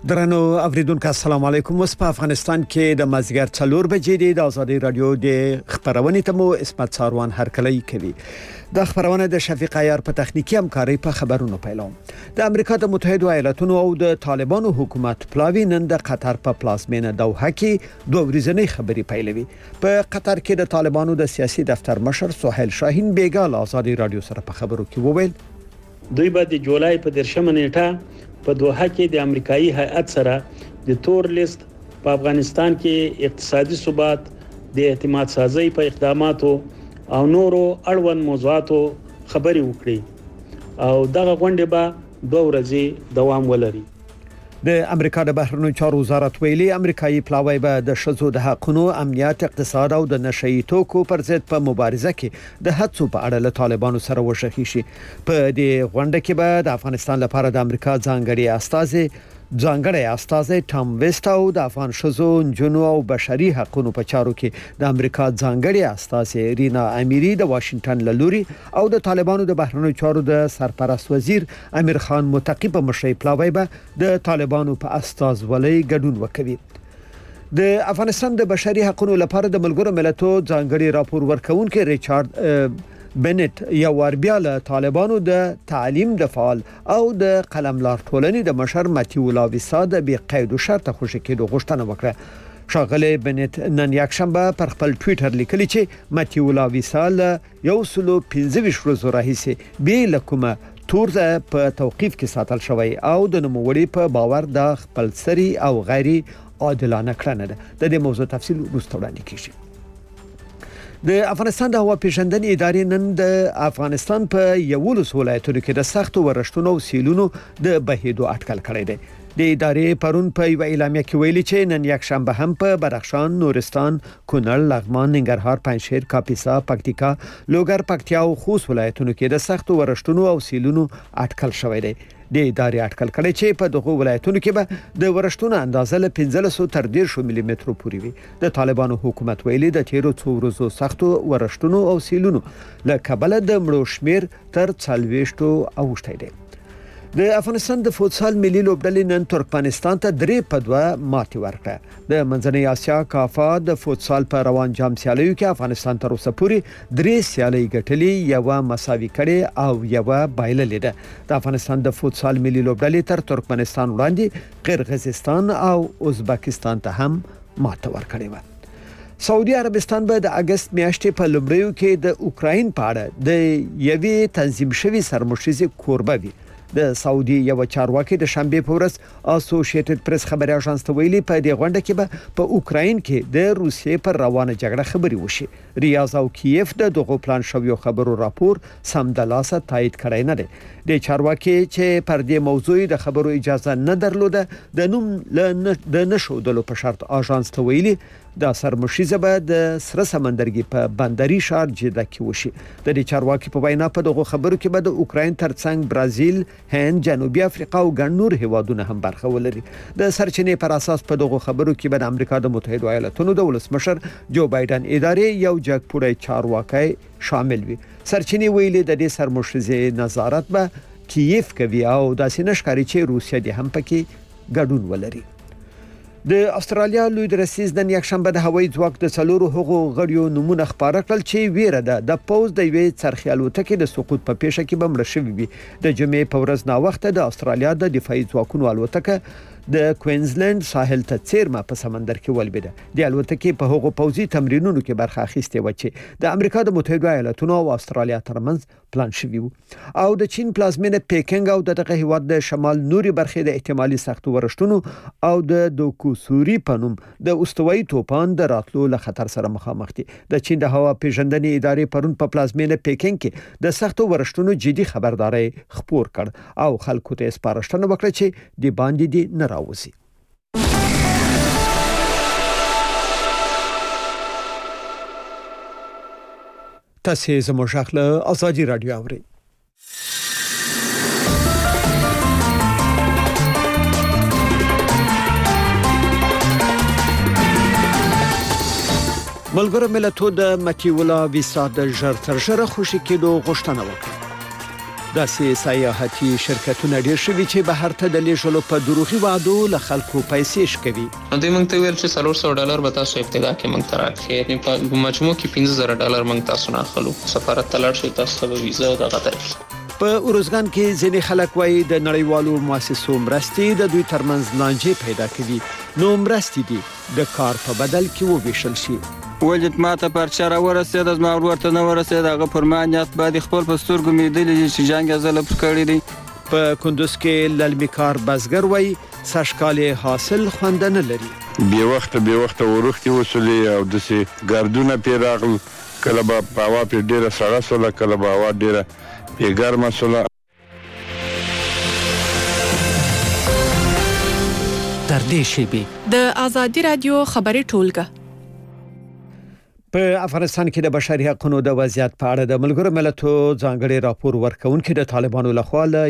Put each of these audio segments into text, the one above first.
درنو اوریدونکو السلام علیکم. اوس په افغانستان کې د مازیګر 4 بجې د آزادي رادیو د خبرونه تمو اسمت ساروان هرکلی کوي. د خبرونه د شفیق عیار په تخنیکی همکاري په خبرونو پیلوم. د امریکا د متحده ایالاتونو او د طالبانو حکومت پلاوی نن د قطر په پلازمینه دوحه کې دوه ورځنۍ خبري پیلوي. په قطر کې د طالبانو د سیاسي دفتر مشر سهیل شاهین بیګال آزادي رادیو سره په خبرو کې وویل دوی به د جولای په 10 نیټه په دوحه کې د امریکایي هیئت سره د تور لیست په افغانستان کې اقتصادي ثبات د اعتماد سازي په اقداماتو او نورو اړوند موضوعاتو خبري وکړي او دغه غونډه به 2 ورځې دوام ولري. د امریکا د بهرنیو چارو وزارت ویلي امریکایي پلاوی به د شذو د حقونو امنیت اقتصاد او د نشئی توکو پر ضد په مبارزه کې د هڅو په اړه له طالبانو سره وشخي شي. په دې غونډه کې به د افغانستان لپاره د امریکا ځانګړی استازي ټام ویسټ او د افغان شذو جنو او بشري حقوقو په چارو کې د امریکا ځانګړی استازي رینا امیری د واشنگټن لوري او د طالبانو د بهرنیو چارو د سرپرست وزیر امیر خان متقی په مشرۍ پلاوی به د طالبانو په استازولۍ ګډون وکوي. د افغانستان د بشري حقوقو لپاره د ملګرو ملتونو ځانګړي راپور ورکونکي ریچارډ بنت یو ور بیا له طالبانو د تعلیم د فعال او د قلملار ټولنې د مشر متیو لاویسا د بی قید شرط خوشی کېدو غوښتنه وکړه. شاغله بنت نن یک شنبه پر خپل ټوئیټر لیکلی چې متیو لاویسا له 115 ورځې راهیسې به لکومه تور په توقيف کې ساتل شوی او د نوموړي په باور د خپل سری او غیر عادلانه کړنه ده. د دې موضوع تفصیل وروسته وړاندې کیږي. د افغانستان د هوا پیژندنې ادارې نن د افغانستان په 11 ولایتونو کې د سختو ورښتونو او سیلونو د بهیدو اټکل کړی دی. د ادارې پرون په یو اعلامیه کې ویلي چې نن یک شنبه هم په بدخشان، نورستان، کونړ، لغمان، ننګرهار، پنجشیر، کاپیسا، پکتیکا، لوګر، پکتیا او خوست ولایتونو کې د سختو ورښتونو او سیلونو اټکل شوی دی. د ادارې اټکل کړي چې په دغه ولایتونو کې به د ورښتونو اندازه له 1500 تر 150 ملي مترو پورې وي. د طالبانو حکومت ویلي د تیرو څو ورځو سختو ورښتونو او سیلونو له کبله د مړو شمیر تر 40 اوښتی دی. د افغانستان د فوتسال ملي لوبډلې نن ترکمنستان ته 3-2 ماتې ورکړه. د منځنۍ اسیا کافا د فوتسال په روان جام سیالیو کې افغانستان تر اوسه پورې 3 سیالۍ ګټلې، یو مساوي کړي او یو بایللې ده. د افغانستان د فوتسال ملي لوبډلې تر ترکمنستان وړاندې قرغیزستان او ازبکستان ته هم ماته ورکړې و. سعودي عربستان به د اگست میاشتې په لومړیو کې د اوکراین په اړه د یوې تنظیم شوی سرمشریزې کوربه وي. د سعودي یو چارواکي د شنبه په ورځ اسوسییټډ پریس خبري اژانس ته ویلي په دې غونډه کې به په اوکراین کې د روسیې پر روانه جګړه خبري وشي. ریاض او کیف د دغه پلان شویو خبرو راپور سمدلاسه تایید کړی نه دی. د چارواکي چې پر دې موضوع د خبرو اجازه نه درلوده د نوم د نشو د په شرط اژانس ته ویلي د سرمشریزه به د سره سمندرګي په بندري شهر جده کې وشي. د دې چارواکي په وینا په دغه خبرو کې به د اوکراین ترڅنګ برازیل، هند، جنوبي افریقا او ګڼ نور هیوادونه هم برخه ولري. د سرچینې پر اساس په دغه خبرو کې به د امریکا د متحده ایالاتونو د ولسمشر جو بایدن ادارې یو جګپوړی چارواکي شامل وي. سرچینې ویلي د دې سرمشریزه نظارت به کیف کوي او داسې نشکاري چې روسیا د هم پکې ګډون ولري. د استرالیا لوی درسیز د یک شنبه د هوایي ځواک د څلورو هغو غړیو نمونه خبره کړل چې ویره ده د پوز د یوې څرخي الوتکې د سقوط په پیښه کې به مړه شوي وي. د جمعې په ورځ نا وخت د استرالیا د دفاعي ځواکونو الوتکه د کوینزلند ساحل ته څیرمه په سمندر کې ولویده. د الوتکې په هغو پوځي تمرینونو کې برخه اخیستې و چې د امریکا د متحده ایالاتونو او استرالیا ترمنځ پلان شوی وو. او د چین پلازمینه پیکنګ او دغه هیواد د شمال نوري برخې د احتمالي سختو ورښتونو او د دوکوسوري په نوم د استوایي توپان د راتلو له خطر سره مخامخ دي. د چین د هوا پیژندنې ادارې پرون په پلازمینه پیکنګ کې د سختو ورښتونو جدي خبرداري خبر کړ او خلکو ته سپارښتنه وکړه چې د باندې دي نه راوځي. تاسو زموږ خپل آزادي رادیو اورئ. ملګرو ملتونو د متیو لاویسا د ژر تر ژره خوشی کېدو غوښتنه وکړه. داسې سیاحتي شرکتونه ډېر شوي چې بهر ته د لیږلو په دروغي وعدو له خلکو پیسې شکوي. دوی موږ ته ویل چې $400 به تاسو ابتدا کې موږ ته راکړي، په مجموع کې $15,000 موږ تاسو نه اخلو. سفارت ته لاړ شئ، تاسو ته ویزه او دغه درکړي. په اروزګان کې ځینې خلک وایي د نړیوالو مؤسسو مرستې د دوی ترمنځ لانجې پیدا کوي، نو مرستې دي د کار په بدل کې وویشل شي. ولید ماته پرچا را ورسېد، زما ورته نه ورسېد، هغه پر ما نیت باندې خپل په سترګو مې لیدلی چې جنګ یې ځله پر کړی دی. په کندوز کې للمي کار بزګر وایي سږکال حاصل خوند نه لري. بې وخته ورختي وسولې او داسې ګردونه پرې راغلل، کله به هوا پرې ډېره سړه سوله، کله به هوا ډېره پرې ګرمه سوله. تر دې شیبې د آزادي رادیو خبري ټولګه. په افغانستان کې د بشري حقوقو د وضعیت په اړه د ملګرو ملتونو ځانګړي راپور ورکونکي د طالبانو لخوا له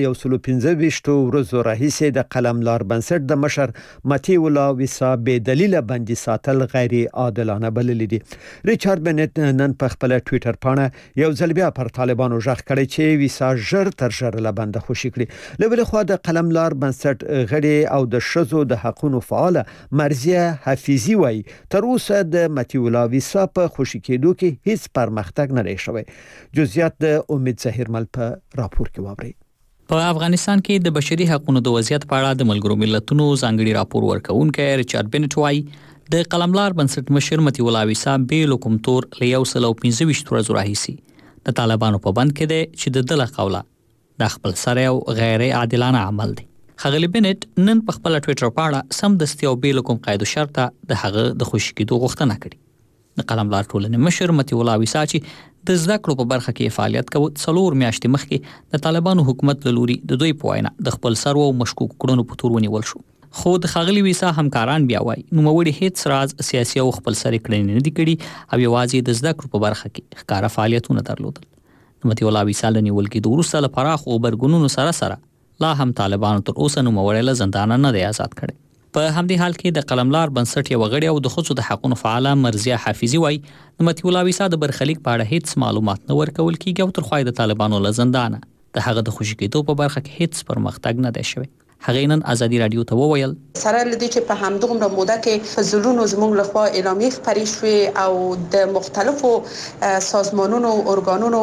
115 ورځو راهیسې د قلملار بنسټ د مشر متیولا ویسا بې دلیل بندي ساتل غیر عادلانه بللي دي. ریچارډ بنت نن په خپل ټوئیټر باندې یو ځل بیا پر طالبانو ژغ کړی چې ویسا ژر تر ژره له بنده خوشي کړي. له بل خوا د قلملار بنسټ غړي او د شذو د حقوقو فعال مرزیه حفیظي وایي تر اوسه د متیولا ویسا په خوشی کېدو کې هیڅ پرمختګ نه دی شوی. جزئیات د امید ظهیرمل په راپور کې واوري. په افغانستان کې د بشري حقوقو د وضعیت په اړه د ملګرو ملتونو ځانګړي راپور ورکونکي ریچارډ بنت وایي د قلملار بنسټ مشر متیولا ویسا به کوم تور له 115 ورځو راهیسې د طالبانو په بند کې دی چې د دله قوله د خپل سره او غیر عادلانه عمل دی. خغلی بنت نن په خپل ټوئیټر باندې سم دستي او به کوم قید او شرط د هغه د خوشی کېدو غوښتنه کړې. د قلملار ټولنې مشر متیولا ویسا چې د زده کړو په برخه کې فعالیت کوي 4 میاشتې مخکې د طالبانو حکومت له لوري د دوی په وینا د خپل سرو او مشکوک کړنو په تور ونیول شو. خو د خغلی ویسا همکاران بیا وایي نوموړي هیڅ راز سیاسي او خپل سره کړنې نه دي کړي او یوازې د زده کړو په برخه کې ښکارا فعالیتونه درلودل. متیولا ویسا له نیول کې د وروسته لپاره خو برګونونو سره لا هم طالبانو تر اوسه نوموړي له زندان نه دی آزاد کړي. په همدې حال کې د قلملار بنسټ یو غړی او د خصوصي د حقوقو فعاله مرزیه حفیظي وایي د متیولا ویسا د برخلیک په اړه هیڅ معلومات نه ورکول کیږي او تر خو د طالبانو له زندانه د هغه د خوشی کېدو په برخه کې هیڅ پرمختګ نه دی شوی. هغه نن آزادي رادیو ته وویل سره لدی چې په همدغه موده کې فزلونو زموږ لخوا اعلامیه خپرې شوې او د مختلفو سازمانونو او ارګانونو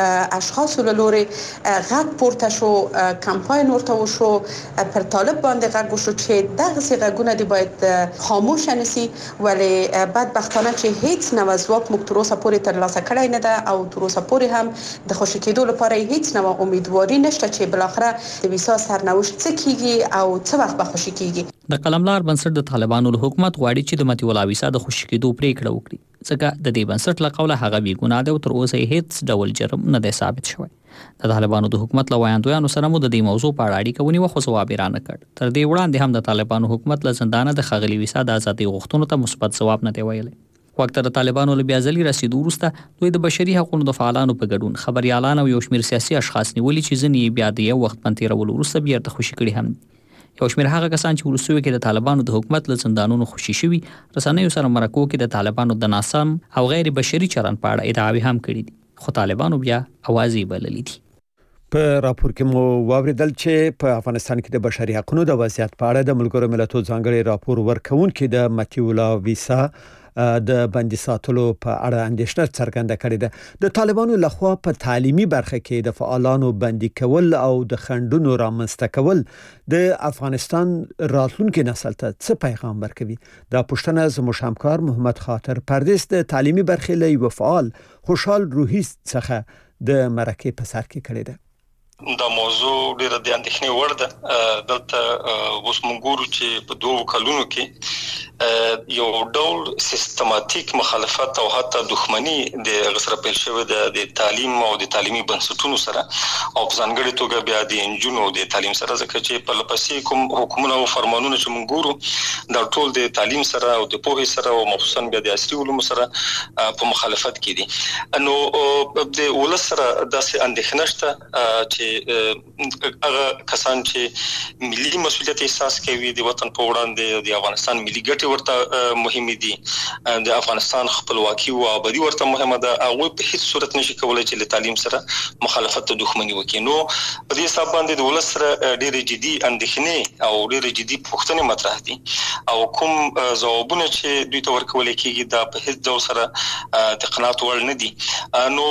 اشخاصو له لوري غږ پورته شو، کمپاین ورته وشو، پر طالب باندې غږ وشو چې دغه غږونه دی باید خاموش نشي، ولی بدبختانه چې هیڅ نوع ځواب موږ تر اوسه پورې ترلاسه کړی نه ده او تر اوسه پورې هم د خوشی کېدو لپاره هیڅ نوع امیدواري نشته چې بل اخره د ویسا سرنوشت څه کیږي او څه وخت به خوشی کیږي. د قلملار بنسټ د طالبانو له حکومت غواړي چې د متیولا ویسا د خوشی کېدو پریکړه وکړي، ځکه د دې بنسټ له قوله هغه بې ګناه دی او تر اوسه هیڅ ډول جرم نه دی ثابت شوی. د طالبانو د حکومت له وایاندویانو سره مو د دې موضوع په اړه اړیکه ونیوه خو ځواب یې رانه کړ. تر دې وړاندې هم د طالبانو حکومت له زندانه د خغلی ویسا د ازادۍ غوښتنو ته مثبت ځواب نه دی ویلی. وخت د طالبانو له بیا ځلې رسیدو وروسته دوی د بشري حقوقو د فعالانو په ګډون خبريالان او یو شمېر سیاسي اشخاص نیولي چې ځینې بیا د یو وخت پنتیرولو وروسته بیرته خوشي کړي هم. یو شمېر هغه کسان چې وروسته کې د طالبانو د حکومت له زندانونو خوشي شوي رسنیو سره مرکو کې د طالبانو د ناسم او غیر بشري چلند په اړه ادعاوې هم کړي دي، خو طالبانو بیا اوازې بللې دي. په راپور کې مو واوریدل چې په افغانستان کې د بشري حقوقو د وضعیت په اړه د ملګرو ملتونو ځانګړي راپور ورکونکي د متیولا ویسا د بندي ساتلو په اړه اندېښنه څرګنده کړې ده. د طالبانو لخوا په تعلیمي برخه کې د فعالانو بندي کول او د خنډونو رامنځته کول د افغانستان راتلونکي نسل ته څه پیغام ورکوي؟ دا پوښتنه زموږ همکار محمد خاطر پردیس د تعلیمي برخې له یو فعال خوشحال روحي څخه د مرکې په سر کې کړې ده. دا موضوع ډیره د اندېښنې وړ ده. دلته اوس موږ ګورو چې په 2 کلونو کې یو ډول سیستماتیک مخالفت او حتی دښمنی د غسر پیل شوی د تعلیم او د تعلیمي بنسټونو سره او په ځانګړي توګه بیا د انجونو د تعلیم سره، ځکه چې په لپسې کوم حکومت او فرمانونه چې موږ ګورو دا ټول د تعلیم سره او د پوهې سره او مخصوصا بیا د عصري علومو سره په مخالفت کې دي. نو د ولس سره داسې اندېښنه شته چې هغه کسان چې ملي مسؤلیت احساس کوي د وطن په وړاندې د افغانستان ملي ګټې ورته مهمه دي د افغانستان خپلواکي او آبادی ورته مهمه ده هغه په هیڅ صورت نشي کولای چې له تعلیم سره مخالفت او دښمنی وکړي نو په دې حساب باندې د ولس سره ډېر جدي اندېښنې او ډېر جدي پوښتنې مطرح دي او کوم ځوابونه چې دوی ته ورکول کېږي دا په هیڅ ډول سره د قناعت وړ نه دي نو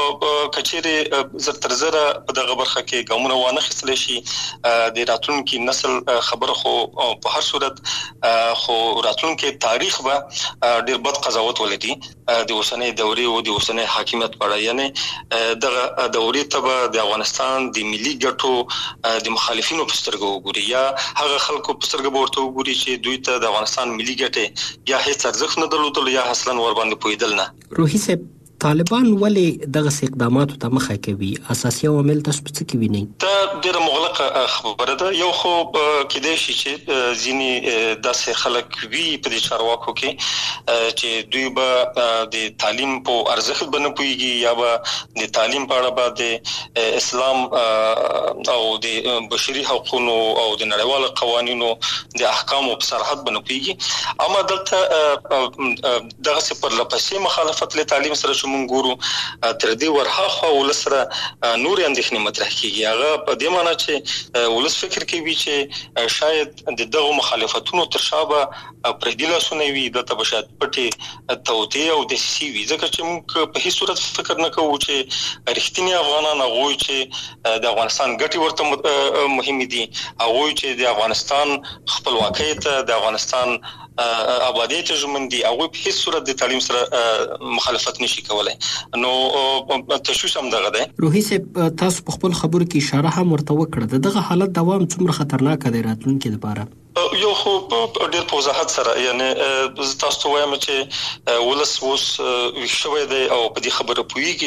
کچېره زر تر زره په دغه برخه کې ګامونه وانه خستل شي د راتلونکي نسل خبره خو په هر صورت خو راتلونکي تاریخ به ډېر بد قضاوت ولري د اوسنۍ دورې او د اوسنۍ حاکمیت په اړه یعنی دغه دورې ته د افغانستان د ملي ګټو د مخالفینو په سترګو وګوري یا هغه خلکو په سترګو ورته وګوري چې دوی ته د افغانستان ملي ګټې یا هیڅ ارزښت نه درلودل یا اصلا ور باندې پویدل نه روحي صاحب طالبان ولې دغه اقداماتو ته مخه کوي اساسي عوامل تاسو څه کوي نه دا ډېر مغلقه خبره ده یو خو کېدای شي چې ځینی داسې خلک وی په دې چارواکو کې چې دوی به د تعلیم په ارزښت باندې پويږي یا به د تعلیم په اړه به اسلام او د بشري حقوقو او د نړیوالو قوانینو د احکامو په سرحد باندې پويږي اما دلته دغه څه پر لپسې مخالفت له تعلیم سره مونږ ګورو تر دې ورهاخوا ولسره نور اندېښنې مطرح کیږي هغه په دې معنی چې ولس فکر کوي چې شاید د دغه مخالفتونو تر شابه پردي لاسونه وي د تبشات پټي توطئه او د سی وي ځکه چې موږ په هیڅ صورت فکر نه کوو چې رښتینی افغانان هغه چې د افغانستان ګټي ورته مهم دي هغه چې د افغانستان خپلواکۍ ته د افغانستان آبادی ته ژمن دي هغه په هیڅ صورت د تعلیم سره مخالفت نشي کولای نو تشویش هم دغه ده روحي صاحب تاسو په خپل خبرو کې اشاره هم ورته وکړه دغه حالت دوام څومره خطرناک دی راتلونکي لپاره یو خو ډېر په وضاحت سره یعنی تاسو ته وایم چې ولس اوس وښوي دی او په دې خبره پويږي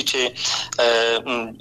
چې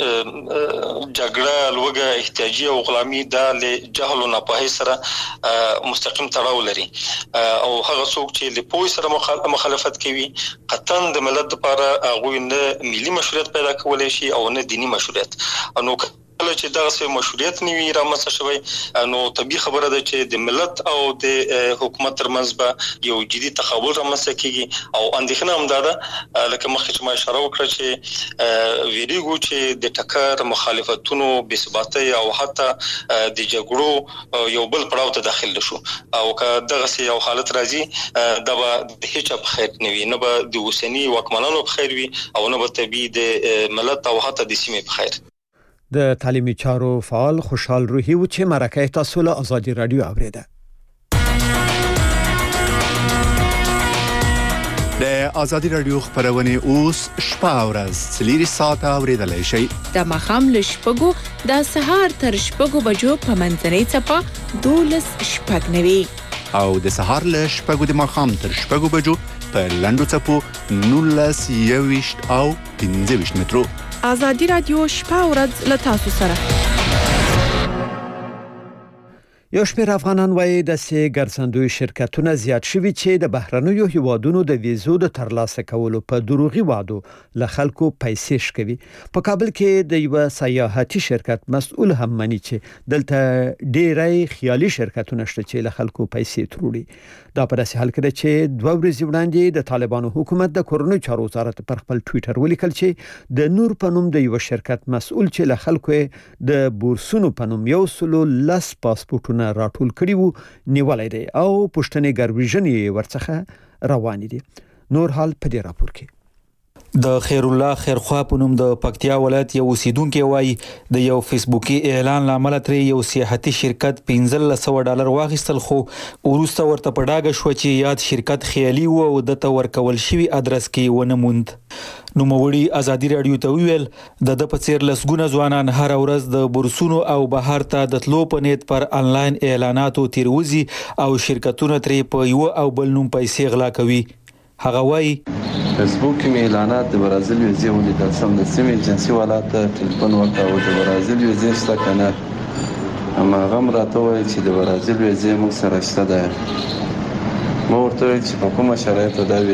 جګړه لوګه احتیاجي او غلامي د جهل او ناپوهۍ سره مستقیم تړاو لري او هغه څوک چې له پوهې سره مخالفت کوي قطعا د ملت لپاره هغه نه ملي مشروعیت پیدا کولای شي او نه دینی مشروعیت نو کله چې دغه مشروعیت نیوي رامنځته شوی نو طبيعي خبره ده چې د ملت او د حکومت ترمنځ به یو جدي تقابل رامنځته کیږي او اندېښنه هم ده لکه مخکې چې ما اشاره وکړه چې ویریګو چې د ټکر مخالفتونو بې ثباتۍ او حتی د جګړو یو بل پړاو ته داخل شو او که دغه یو حالت راځي دا به د هیڅ په خیر نه وي نه به د اوسنی واکمنانو په خیر وي او نه به طبيعي د ملت او حتی د سیمې په خیر د تعلیمي چارو فعال خوشحال روحي و چې مرکه تاسو له ازادي رادیو اوریده د ازادي رادیو خبرونه اوس شپه ورځ سلیری ساعت اوریدلای شي د مخام له شپږو د سهار تر شپږو بجو په منځنۍ چپه 12 شپږ نوي او د سهار له شپږو د مخام تر شپږو بجو په لندو چپو 19 او 15 مترو ازادي رادیو شپه ورځ له تاسو سره یو شمېر افغانان وایي د ګرځندوی شرکتونه زیات شوي چې د بهرنیو هیوادونو د ویزو د ترلاسه کولو په دروغي وعدو له خلکو پیسې شکوي په کابل کې د یو سیاحتي شرکت مسؤل هم مني چې دلته ډېری خیالي شرکتونه شته چې له خلکو پیسې تروړي دا په داسې حال کې ده چې 2 ورځې وړاندې د طالبانو حکومت د کورونو چارو وزارت پر خپل ټوئیټر ولیکل چې د نور په نوم د یو شرکت مسؤل چې له خلکو د بورسونو په نوم 110 پاسپورتونه راټول کړي وو نیولای دی او پښتنې ګرویژنې ورڅخه روان دي نور حال په دې راپور کې د خیر الله خیرخوا په نوم د پکتیا ولایت یو اوسیدونکو وایي د یو فیسبوکي اعلان لامل تر یو سیاحتي شرکت $1500 واغستل خو ورسته ورته پډاګه شو چې یاد شرکت خیالي وو او د تور کول شوی ادرس کې ونه موند نو موړي ازادي رادیو ته ویل د پڅیر لسګونه ځوانان هر ورځ د بورسونو او بهر ته د تلو په نیت پر انلاین اعلاناتو تیروزي او شرکتونه ترې په یو او بل نوم پیسې غلا کوي هغه وایي فیسبوک کې اعلانات د برازیل ویزې ولیدل سم د سیمې ایجنسي والاته ټلیفون وکړ د برازیل ویزې څه کنه اما غم راته وایي چې د برازیل ویزې موږ سره شته ده مو ورته وایي چې په کومه شرایطو دا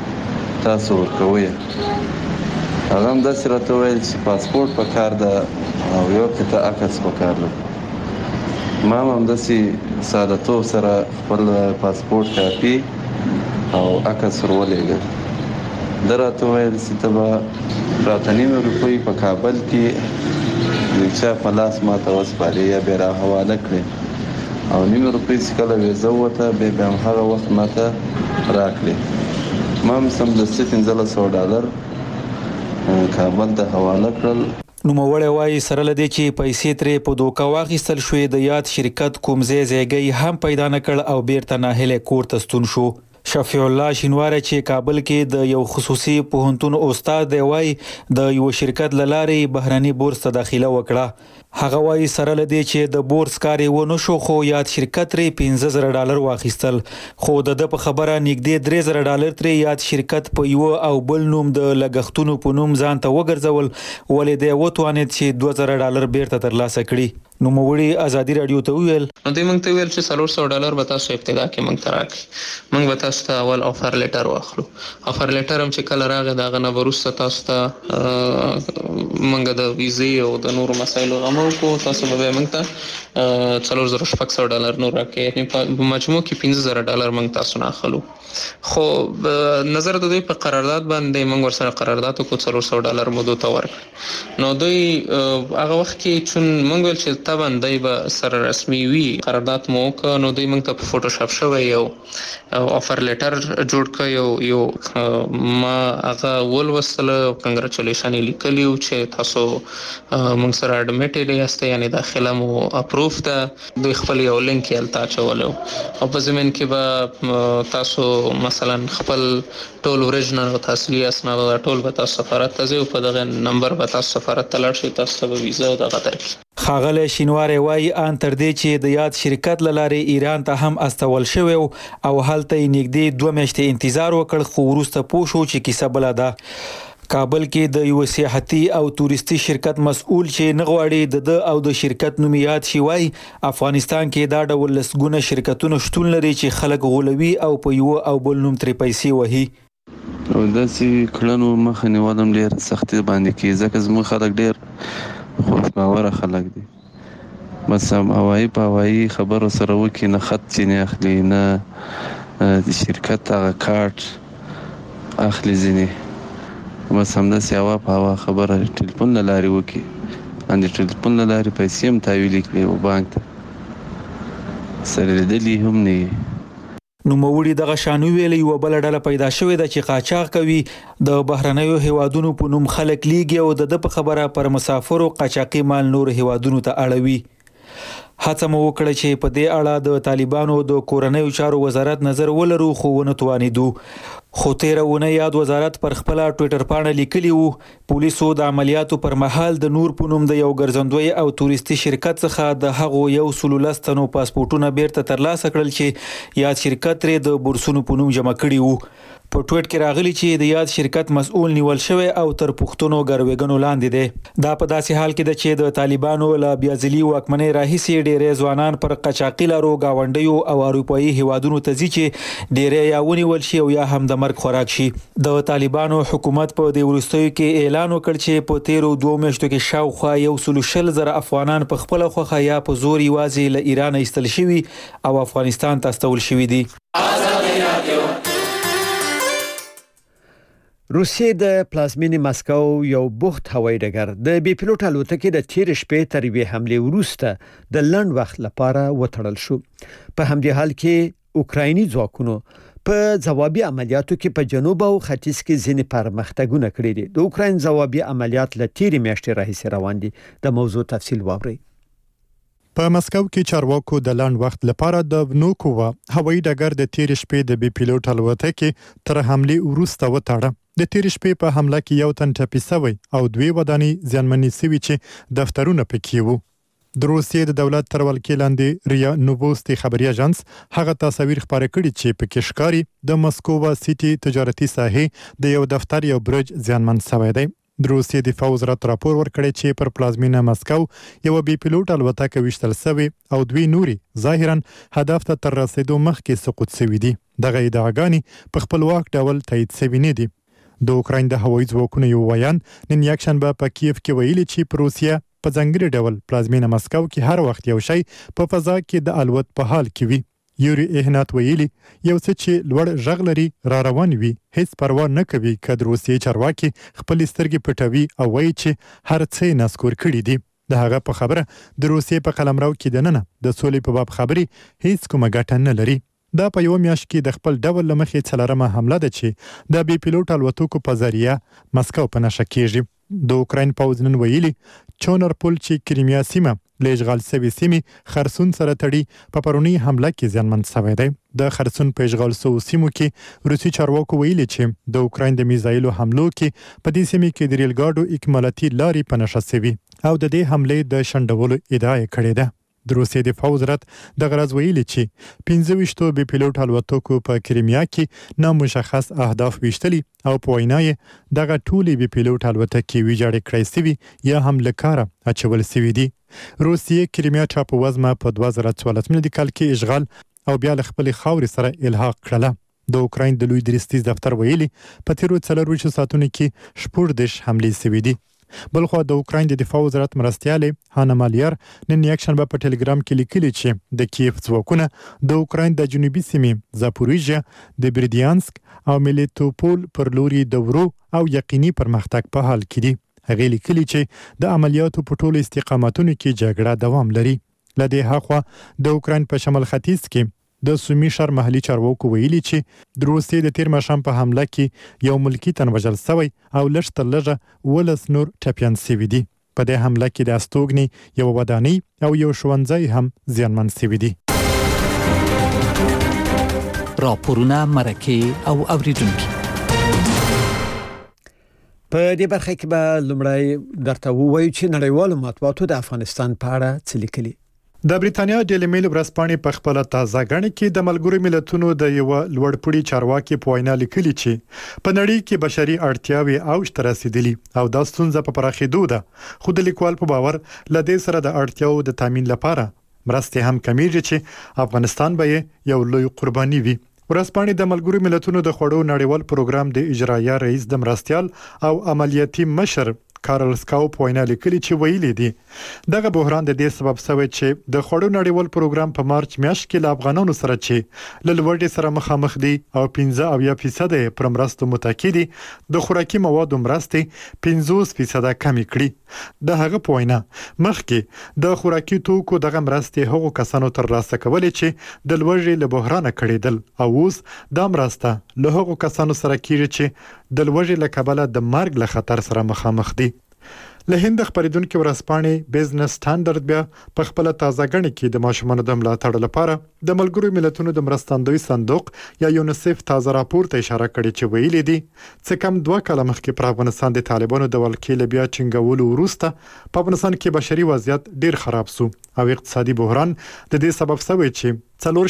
ویزې تاسو ورکوئ هغه هم داسې راته وایي چې پاسپورت په کار ده او یو قطعه عکس پکار دی. ما هم همداسې سادهتوب سره خپل پاسپورټ کاپي او عکس ورولېږه. ده راته وویل چې ته به راته 9 روپۍ په کابل کې د چا په لاس ماته وسپارې یا بیا راحواله کړې او 9 روپۍ چې کله ویزه ووته بیا هم هغه وخت ماته راکړې. ما هم سمدستي $1500 کابل ته حواله کړل. نوموړی وایي سره له دې چې پیسې ترې په دوکه واخیستل شوې د یاد شرکت کوم ځای هم پیدا نه کړ او بیرته ناهیلی کور ته ستون شو. شفیع الله شینواری چې کابل کې د یو خصوصي پوهنتون استاد دی وایي د یو شرکت له لارې بهرني بورس ته داخله وکړه. هغه وایي سره له دې چې د بورس کار یې ونه شو خو یاد شرکت ترې $15,000 واخیستل خو د ده په خبره نږدې $3,000 ترې یاد شرکت په یو او بل نوم د لګښتونو په نوم ځان ته وګرځول ولې دی وتوانید چې $2,000 بیرته ترلاسه کړي. نوموړي ازادي راډیو ته وویل نو دوی موږ ته ویل چې $400 به تاسو ابتدا کې موږ ته راکړي. موږ به تاسو ته اول آفر لیټر واخلو. آفر لیټر هم چې کله راغی د هغه نه وروسته تاسو ته موږ د ویزې او د نورو مسایلو غم وکړو. تاسو به موږ ته $4,600 نور راکړي. یعنې په مجموع کې $15,000 موږ تاسو نه اخلو. خو نظر د دوی په قرارداد باندې موږ ورسره قرارداد وکړو $400 مو دوی ته ورکړل. نو دوی هغه وخت کې چون موږ ویل چې طبعا دوی به سره رسمي وي قرارداد مو وکړ نو دوی موږ ته په فوټوشاپ شوی یو آفر لیټر جوړ کړ. یو ما هغه ولوستله کنګریچولیشن یې لیکلی و چې تاسو موږ سره اډمیټډ یاست یعنې داخله مو اپروف ده. دوی خپل یو لینک یې هلته اچولی او په ضمن کې به تاسو مثلا خپل ټول اوریجنل او تاصیلي اسناد ټول به تاسو سفارت ته ځئ او په دغه نمبر به تاسو سفارت ته لاړ شئ تاسو ته به ویزه او دغه درکړي. ښاغلی شینواری وایي ان تر دې چې د یاد شرکت له لارې ایران ته هم استول شوی او هلته یې نږدې 2 میاشتې انتظار وکړ خو وروسته پوه شو چې کیسه بله ده. کابل کې د یو سیاحتي او تورستي شرکت مسؤل چې نه غواړي د ده او د شرکت نوم یاد شي وایي افغانستان کې دا ډول لسګونه شرکتونه شتون لري چې خلک غولوي او په یو او بل نوم ترې پیسې وهي. او داسې کړنو مخه نیول هم ډېر سختي باندې کېږي ځکه زموږ خلک ډېر خوش باوره خلک دي. بس هم هوایي په هوایي خبرو سره وکړي نه خط ځینې اخلي نه د شرکت هغه کارت اخلي ځینې بس همداسې هوا په هوا خبره ټلیفون له لارې وکړي ان د ټلیفون له لارې پیسې هم تحویل کړي او بانک ته سره لیدلي هم نه وي. نوموړي دغه شانو ویلي یوه بله ډله پیدا شوې ده چې قاچاق کوي د بهرنیو هیوادونو په نوم خلک لیږي او د ده په خبره پر مسافرو قاچاقي مال نور هیوادونو ته اړوي. هڅه مو وکړه چې په دې اړه د طالبانو د کورنیو چارو وزارت نظر ولرو خو ونه توانېدو. خو تیره اونۍ یاد وزارت پر خپله ټویټر پاڼه لیکلي وو پولیسو د عملیاتو پر مهال د نور په نوم د یو ګرځندوی او تورستي شرکت څخه د هغو 110 تنو پاسپورټونه بیرته ترلاسه کړل چې یاد شرکت ترې د بورسونو په نوم جمع کړي وو. په ټویټ کې راغلی چې د یاد شرکت مسؤل نیول شوی او تر پوښتنو ګروېږنو لاندې دی. دا په داسې حال کې ده چې د طالبانو له بیا ځلي واکمنۍ راهیسې ډېری ځوانان پر قاچاقي لارو ګاونډیو او اروپایي هیوادونو ته ځي چې ډېری یا ونیول شي او یا هم د مرګ خوراک شي. د طالبانو حکومت په دې وروستیو کې اعلان وکړ چې په تیرو 2 میاشتو کې شاوخوا 120,000 افغانان په خپله خوښه یا په زور یوازې له ایران ایستل شوي او افغانستان ته استول شوي دي. روسیې د پلازمینې مسکو یو بوخت هوایي ډګر د بي پيلوټ الوتکې د تیر شپې تر یوې حملې وروسته د لنډ وخت لپاره وتړل شو. په همدې حال کې اوکرایني ځواکونو په ځوابي عملیاتو کې په جنوب او ختیځ کې ځینې پرمختګونه کړي دي. د اوکراین ځوابي عملیات له تیر میاشتې راهیسې روان دي. د موضوع تفصیل واورئ. په مسکو کې چارواکو د لنډ وخت لپاره د ونوکووا هوایي ډګر د تیر شپې د بي پيلوټ الوتکې تر حملې وروسته وتړه. د تیر شپې په حمله کې یو تن ټپي شوی او 2 ودانۍ زیانمنې شوي چې دفترونه پکې وو. د روسیې د دولت تر ولکې لاندې ریا نووستي خبري اژانس هغه تصاویر خپاره کړي چې پکې ښکاري د مسکو سیټي تجارتي ساحې د یو دفتر یو برج زیانمن شوی دی. د روسیې دفاع وزارت راپور ورکړی چې پر پلازمینه مسکو یو بي پيلوټ الوتکه وشتل شوی او 2 نوري ظاهرا هدف ته تر رسیدو مخکې سقوط شوي دي. دغه ادعاګانې په خپلواک ډول تایید شوي نه دي. د اوکراین د هوایي ځواکونو یو ویان نن یکشنبه په کیف کې ویلي چې په روسیه په ځانګړي ډول پلازمینه مسکو کې هر وخت یو شی په فضا کې د الوت په حال کې وي. یوري اهنات ویلي یو څه چې لوړ غږ لري را روان وي هیڅ پروا نه کوي که د روسیې چارواکي خپل سترګې پټوي او وایي چې هر څه یې نسکور کړي دي. د هغه په خبره د روسیې په قلمرو کې دننه د سولې په باب خبرې هیڅ کومه ګټه نه لري. دا په یو میاشت کې د خپل ډول لمخې څلورمه حمله ده چې د بي پیلوټ الوتکو په ذریعه مسکو په نشه کیږي. د اوکراین پوځ نن ویلي چونرپول چې کریمیا سیمه له اشغال شوې سیمې خرسون سره تړي په پرونی حمله کې زیانمن شوی دی. د خرسون په اشغال شوو سیمو کې روسي چارواکو ویلي چې د اوکراین د میزایلو حملو کې په دې سیمه کې د ریل ګاډو اکمالاتي لارې په نشه شوي او د دې حملې د شنډولو ادعا یې کړې ده. د روسیې د فوز رات د غرض ویلي چې 25 بي پیلوټ الوتکو په کریمیا کې نامشخص اهداف ویشتلي او په وینا یې دغه ټولې بي پیلوټ الوتکې ویجاړې کړې سوي یا هم له کاره اچول سوي دي. روسیې کریمیا ټاپووزمه په 2014 میلادي کال کې اشغال او بیا له خپلې خاورې سره الحاق کړله. د اوکراین د لوی درستیز دفتر ویلي په تیرو 24 ساعتونو کې 14 حملې سوي دي. بلخو د اوکراین د دفاع وزارت مرستیالې هانا مالیار نن یک شنبه په ټلګرام کې لیکلي چې د کیف ځواکونه د اوکراین د جنوبي سیمې زاپوریژیا د بریدیانسک او میلیټوپول پر لوري د ورو او یقیني پرمختګ په حال کې دي. هغه لیکلي چې د عملیاتو په ټولو استقامتونو کې جګړه دوام لري. له دې هاخوا د اوکراین په شمال ختیځ کې د سومي شهر محلي چارواکو ویلي چې د روسیې د تیر ماښام په حمله کې یو ملکی تن وژل شوی او لږ تر لږه 12 نور ټپیان شوي دي. په دې حمله کې د استوګنې یو ودانۍ او یو ښوونځی هم زیانمن شوي دي. راپورونه مرکه او اوریدونکي په دې برخه کې به لومړی درته ووایو چې نړیوالو مطبوعاتو د افغانستان په اړه څه لیکلي. د بریتانیا ډیلی میل ورځپاڼې په خپل تازه غړي کې د ملګرو ملتونو د یو لوړپوړي چارواکي په وینا لیکلي چې په نړۍ کې بشري اړتیاوې اوج ته رسیدلي او دا ستونزه په پراخېدو ده. خو د لیکوال په باور لدې سره د اړتیاو د تامین لپاره مرستې هم کمیږي چې افغانستان به یو لوی قرباني وي. ورځپاڼې د ملګرو ملتونو د خوړو نړیوال پروګرام د اجرایه رئیس د مرستيال او عملیاتي مشر کارل سکاو په وینا لیکلي چې ویلي دي دغه بحران د دې سبب شوی چې د خوړو نړیوال پروګرام په مارچ میاشت کې له افغانانو سره چې له لوړې سره مخامخ دي او 15% پر مرستو متکی دي د خوراکي موادو مرستې 50% کمی کړي. د هغه په وینا مخکې د خوراکي توکو دغه مرستې هغو کسانو تر لاسه کولې چې د لوړې له بحران کړیدل او اوس د مرسته له هغو کسانو سره کیږي چې د لوړې له کبله د مرګ له خطر سره مخامخ دي. له هند خبرېدونکو ورځپاڼې بزنس سټانډرډ بیا په خپل تازه غړي کې د ماشومانو د ملاتړ لپاره د ملګرو ملتونو د مرستندوی صندوق یا یونیسف تازه راپور ته اشاره کړې چې ویلي دي چې کم 2 کاله مخکې پر افغانستان د طالبانو د ولکې له بیا چنګولو وروسته په افغانستان کې بشري وضعیت ډیر خراب شو او اقتصادي بحران د دې سبب شوی چې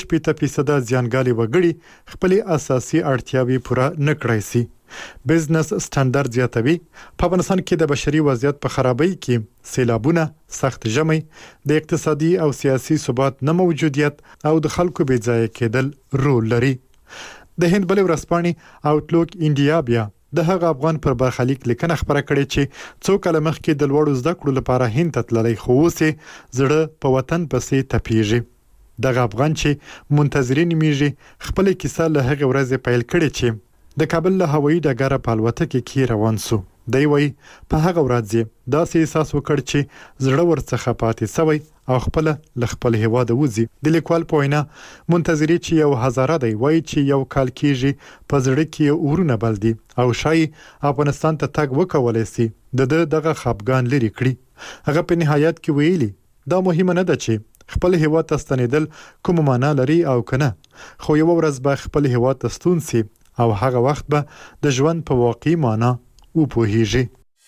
40% زیانګالي وګړي خپل اساسي اړتیاوې پوره نه کړای شي. بزنس سټانډرډ زیاتوي په افغانستان کې د بشري وضعیت په خرابۍ کې سیلابونه، سخت ژمي، د اقتصادي او سیاسي ثبات نه موجودیت او د خلکو بې ځای کېدل رول لري. د هند بل ورځپاڼې آوټلوک انډیا بیا د هغه افغان پر برخلیک لیکنه خبره کړې چې څو کاله مخکې د لوړو زده کړو لپاره هند ته تللی خو اوس زړه په وطن پسې تپیږي. دغه افغان چې منتظرین میږي خپل کیسه له هغه ورځې پیل کړې چې د کابل له هوایي ډګره په الوتکه کې روان سو. دی وای په هغه ورځ داسې احساس وکړ چې زړه ورڅخه پاتې سوی او خپل هیواد وځي. د لیکوال په وینا منتظری چې یو هزاره دی وای چې یو کال کېږي په زړه کې اورونه بل دي او شای افغانستان ته تګ وکولای شي دغه خپګان لري کړی. هغه په نهایت کې ویلي دا مهمه نه ده چې خپل هیواد ته ستنېدل کوم معنا لري او کنه، خو یو ورځ به خپل هیواد ته ستون سي او هغه وخت به د ژوند په واقعي معنا وپوهیږي.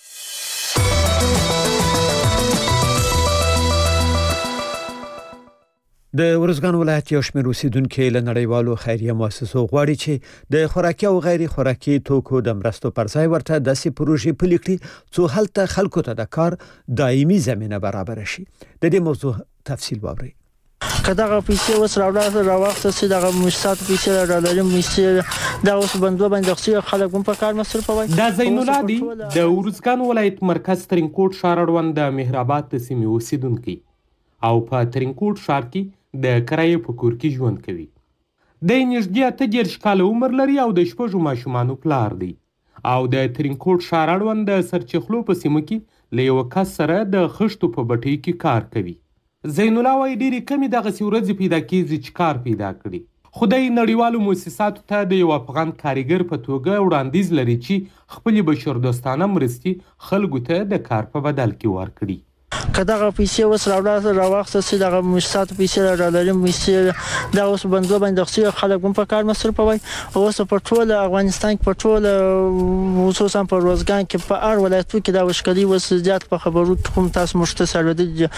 د ورزګان ولایت یو شمېر اوسیدونکو له نړیوالو خیریه مؤسسو غواړي چې د خوراکي او غیر خوراکي توکو د مرستو پر ځای ورته داسې پروژې پلي کړي څو هلته خلکو ته د کار دایمي زمینه برابر شي. د دې موضوع تفصیل واورئ. که دغه پیسې اوس راواخته سي دغه مؤسسات پیسې راډالري پیسې دا اوس بندو باندې خلک هم په کار مصرفوي. دا زین الله دی د ارزګان ولایت مرکز ترینکوټ ښار اړوند د مهرآباد د سیمې اوسیدونکی او په ترینکوټ ښار کې د کرایې په کور کې ژوند کوي. د نږدې 38 کاله عمر لري او د شپږو ماشومانو پلار دی او د ترینکوټ ښار اړوند د سرچخلو په سیمه کې له یو کس سره د خښتو په بټۍ کې کار کوي. زین الله وایي ډېرې کمې دغسې ورځې پیدا کېږي چې کار پیدا کړي. خدای نړیوالو مؤسساتو ته د یو افغان کارګر په توګه وړاندیز لري چې خپلې بشردوستانه مرستې خلکو ته د کار په بدل کې ورکړي. که دغه پیسې اوس راواخته سي دغه مؤسسات پیسې راډالري پیسې دا اوس بندو باندې خلک هم په کار مصرفوي. اوس په ټول افغانستان کې په ټول خصوصا په روزګان کې په هر ولایتو کې دا وشکلي اوس زیات په خبرو کوم تاسو مشته سره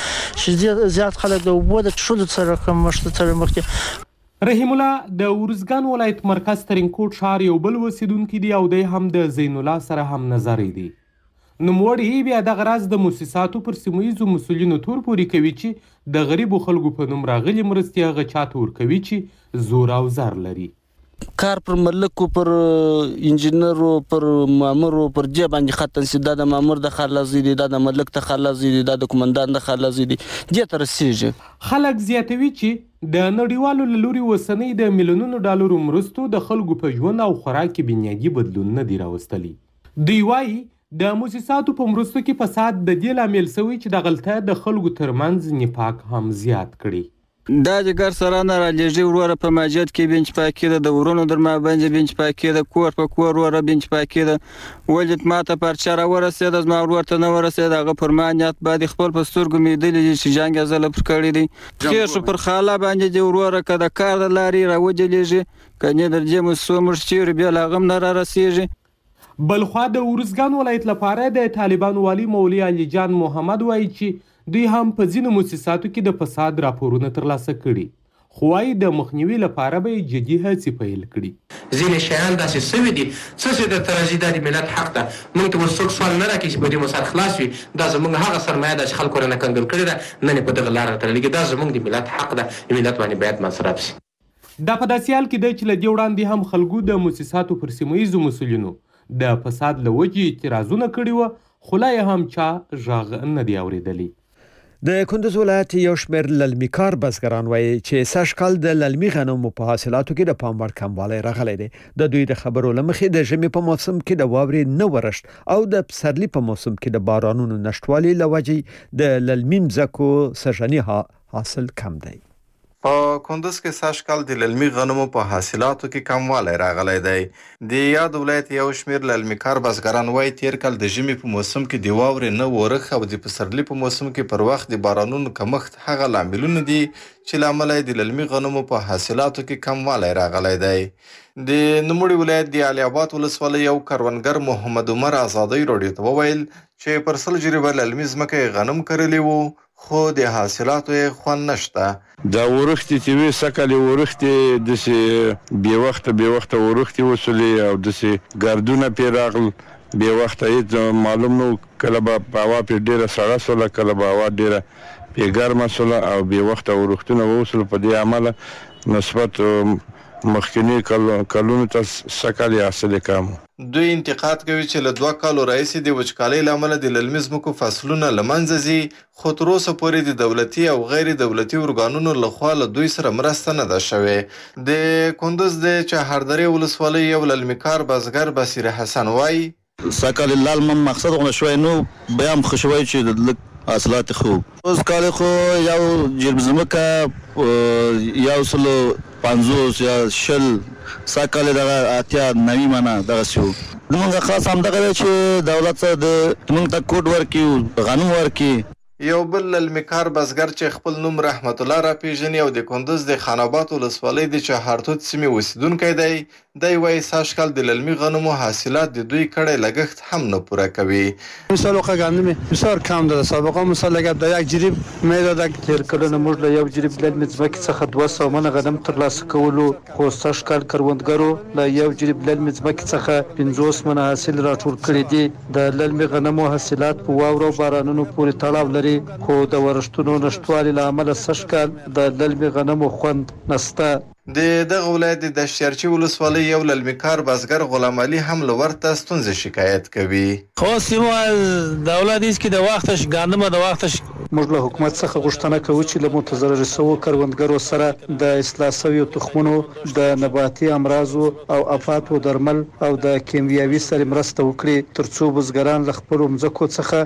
د زیات خلک د وبو د شول سره کوم مشته سره مخ کې. رحیم الله د ارزګان ولایت مرکز ترینکوټ ښار یو بل اوسیدونکی دی او دی هم د زین الله سره هم نظری دی. نوموړی بیا دغه راز د مؤسساتو پر سیمه ییزو مسؤلینو تور پورې کوي چې د غریبو خلکو په نوم راغلي مرستې هغه چاته ورکوي چې زور او زر لري. کار پر ملکو پر انجینرو پر مامورو پر جې باندې ختم سي. دا د مامور د خلاصي دي، دا د ملک د خلاصي دي، دا د کمانډان د خلاصي دي دې تر رسیږي. خلک زیاتوي چې د نړیوالو له لوري اوسنۍ د میلیونونو ډالرو مرستو د خلکو په ژوند او خوراک کې بنیادي بدلون نه دي راوستلي. دوی وایي د مؤسساتو په مرستو کې فساد د دې لامل شوی چې دغلته د خلکو ترمنځ نفاق هم زیات کړي. دا جګر سره نه رالیږي وروره په ماجد کې بنچ پاکي د ورونو در ما باندې بنچ پاکي د کور په کور وروره بنچ پاکي د ولید ماته پرچا را ورسېد از ما ورته نه ورسېد هغه فرمانیت بعد خپل په سترګو مې دلې چې جنگ ازله پر کړی دی. خیر پر خاله باندې دی وروره کده کار د لاري راوجلېږي کني در دې مو سومر چیر بیا لاغم نه را رسېږي. بلخوا د ارزګان ولایت لپاره د طالبانو والی مولوي علي جان محمد وایي چې دوی هم په ځینو مؤسساتو کې د فساد راپورونه ترلاسه کړي، خو وايي د مخنیوي لپاره به جدي هڅې پیل کړي. ځینې شیان داسې سوي دي څه چې د ترازي دا د ملت حق ده. موږ ته اوس څوک سوال نه راکړي چې په دې مو سر خلاص وي. دا زموږ هغه سرمایه ده چې خلکو رانه کنګل کړې ده، نن یې په دغه لاره تړلې. دا زموږ د ملت حق ده، ملت باندې باید مصرف شي. دا په داسې حال کې دی چې له دې وړاندې هم خلکو د مؤسساتو پر سیمه ییزو مسؤلینو د فساد له وجې اعتراضونه کړي وو، خو لا یې هم چا غږ نه دی اورېدلی. د کندوز ولایت یو شمېر للمي کار بزګران وایي چې سږ کال د للمي غنمو په حاصلاتو کې د پام وړ کموالی راغلی دی. د دوی د خبرو له مخې د ژمي په موسم کې د واورې نه ورښت او د پسرلي په موسم کې د بارانونو نشتوالي له وجې د للمي مځکو سږني حاصل کم دی. په کندوز کې سږ کال د للمي غنمو په حاصلاتو کې کموالی راغلی دی. د یاد ولایت یو شمېر للمي کار بزګران وایي تیر کال د ژمي په موسم کې د واورې نه ورښت او د پسرلي په موسم کې پر وخت د بارانونو کمښت هغه لاملونه دي چې له امله د للمي غنمو په حاصلاتو کې کموالی راغلی دی. د نوموړي ولایت د علي اباد ولسوالۍ یو کروندګر محمد عمر ازادۍ راډیو ته وویل چې پر 100 جریبه للمي ځمکه غنم کرلی وو خو د حاصلاتو یې خوند نشته. دا ورښتې چې وي سږکال یې ورښتې داسې بې وخته ورښتې وسولې او داسې ګردونه پرې راغل بې وخته هېڅ معلوم نه و. کله به هوا پرې ډېره سړه سوله، کله به هوا ډېره پرې ګرمه سوله او بې وخته ورښتونه ووسول. په دې عمله نسبت مخکینی کلونو ته سږکال یې حاصل یې کم. دوی انتقاد کوي چې له 2 کالو راهیسې د وچکالۍ له امله د للمي ځمکو فصلونه له منځه ځي، خو تر اوسه پورې د دولتي او غیر دولتي ارګانونو لخوا له دوی سره مرسته نه ده شوې. د کندوز د چهاردرې ولسوالۍ یو للمي کار بزګر بصیر حسن وایي سږکال لال مقصد غونه شوی نو بیا هم ښه شوی چې د حاصلات خو اوس کال خو یو جرب ځمکه 150 یا 100 سږکال دغه 89 منه دغسې وو. زمونږ خاص همدغه دی چې دولت موږ ته کوډ ورکړي، غنم ورکړي. یو بل للمي کار بزګر چې خپل نوم رحمت الله را پیژني او د کندوز د خان آباد ولسوالۍ د چهارتوت سیمې اوسیدونکی دی، دی وایي سږ کال د للمي غنمو حاصلات د دوی کړی لګښت هم نه پوره کوي. مثال غنم بسیار کم داده. سابقا مثال اگر در یک جریب میدادن تیر کلونه موږ له یو جریب للمي ځمکې څخه 200 منه غنم ترلاسه کولو، خو سږ کال کروندګرو له یو جریب للمي ځمکې څخه 50 منه حاصل راټول کړی دی. د للمي غنمو حاصلات په واورو او بارانونو پورې تړاو لري. راغلي خو د ورښتونو نشټوالي لامل سشکال د للمي غنمو خوند نسته. د دغه ولایت د شرچی ولسوالۍ یو للمیکار بزګر غلام علي هم لورته ستونزې شکایت کوي. خو سیمه دولت هیڅ کې د وختش ګاندمه د وختش موږ له حکومت څخه غوښتنه کوو چې له متضرر شوو کروندګرو سره د اصلاح شویو تخمونو د نباتي امراضو او آفاتو درمل او د کیمیاوي سره مرسته وکړي ترڅو بزګران له خپلو مځکو څخه